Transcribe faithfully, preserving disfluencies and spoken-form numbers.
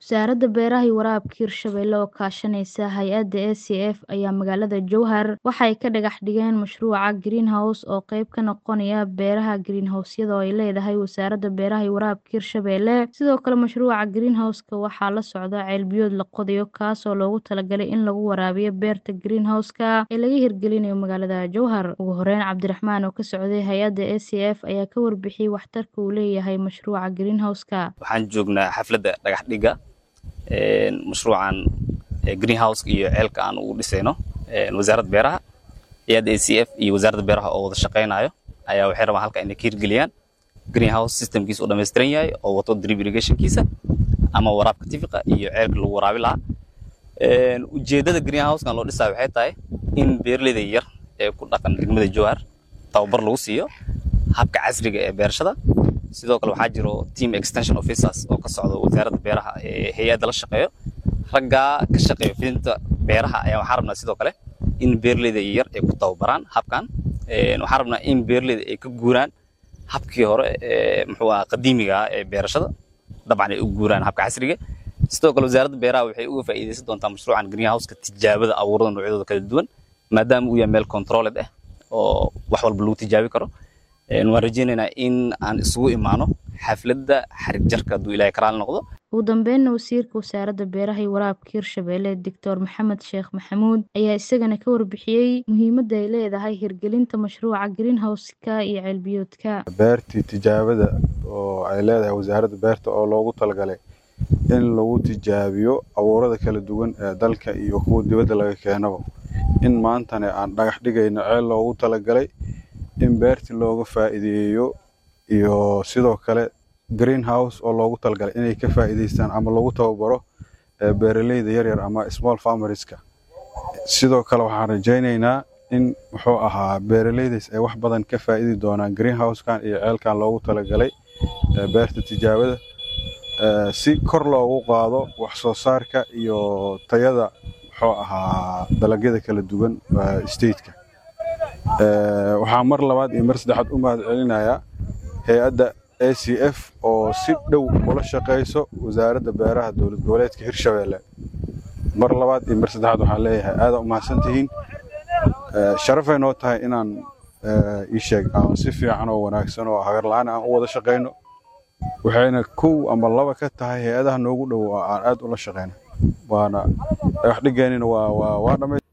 Wasaaradda Beeraha iyo Waraabka Hirshabelle oo kaashanaysa hay'adda A C F ayaa magaalada Jowhar waxay ka dhagax dhigeen mashruuca Greenhouse oo qayb ka noqonaya beeraha greenhouse-yada oo ay leedahay Wasaaradda Beeraha iyo Waraabka Hirshabelle. Sidoo kale mashruuca Greenhouse-ka waxaa la socda ceel biyood la qodayo kaas oo loogu talagalay in lagu waraabiyo beerta Greenhouse-ka ee laga hirgelinayo magaalada Jowhar. Ugu horeyn Cabdiraxmaan oo ka socday hay'adda A C F ayaa ka warbixiyay waxtarka uu leeyahay mashruuca Greenhouse-ka. Waxaan joognaa xafladda dhagax dhiga mashruucan greenhouse iyo ceelka aan ugu dhisayno wasaaradda beeraha hay'adda A C F iyo wasaaradda beeraha oo wada shaqeynayo ayaa waxay rabaan halka inay ka hirgeliyaan greenhouse systemkiisa oo dhameystiran yahay oo wato drip irrigationkiisa ama waraabka tifiqa iyo ceelka lagu waraabi lahaa. Ujeedada greenhouse-kan loo dhisayo waxay tahay in beeraleyda yar ee ku dhaqan degmada Jowhar tababar lagu siiyo habka casriga ee beerashada. sidoo kale waxaa jiro team extension officers oo ka socda wasaaradda beeraha ee hay'adda la shaqeeyo ragga ka shaqeeyo fidinta beeraha ayaa waxaan rabnaa sidoo kale in beeraleyda yar ay ku tababaraan habkan ee waxaan rabnaa in beeraleyda ay ka guuraan habkii hore ee muxuu ahaa qadiimiga ee beerashada dabcan ay u guuraan habka casriga. sidoo kale wasaaradda beeraha waxay uga faa'iideysan doontaa mashruucan greenhouse-ka tijaabada abuurada noocyadooda kala duwan maadaama uu yahay meel controlled ah oo wax walba lagu tijaabi karo. waan rajeynaynaa in aan isugu imaano xafladda xarig jarka hadduu ilaahay karaal noqdo. ugu dambeynna wasiirka wasaaradda beeraha iyo waraabka Hirshabelle Doctor Maxamed Sheekh Maxamuud ayaa isagana ka warbixiyay muhiimadda ay leedahay hirgelinta mashruuca greenhouse-ka iyo ceel biyoodka. beertii tijaabada oo ay leedahay wasaaradda beerta oo loogu talagalay in lagu tijaabiyo abuurada kala duwan ee dalka iyo kuwa dibadda laga keenabo in maantana aan dhagax dhigayno ceel loogu talagalay in beerti looga faa'iideeyo iyo sidoo kale greenhouse oo loogu talagalay inay ka faa'iideystaan ama lagu tababaro beeraleyda yar yar ama small farmerska. sidoo kale waxaan rajaynaynaa in wuxuu ahaa beeraleydaas ay wax badan ka faa'iidi doonaan greenhouse-kan iyo ceelkan loogu talagalay beerta tijaabada si kor loogu qaado wax soo saarka iyo tayada wuxuu ahaa dalagyada kala duwan state-ka. waxaan mar labaad iyo mar saddexaad u mahad celinayaa hay'adda A C F oo si dhow ula shaqeyso wasaaradda beeraha dowlad goboleedka Hirshabelle. mar labaad iyo mar saddexaad waxaan leeyahay aad u mahadsantihiin. sharaf ay noo tahay inaan ii sheeg aan si fiican oo wanaagsan oo hagar la'aan aan u wada shaqeyno waxayna kow ama laba ka tahay hay'adaha noogu dhow aan aad ula shaqeyno waana wax dhigeenina waa waa waa dhamay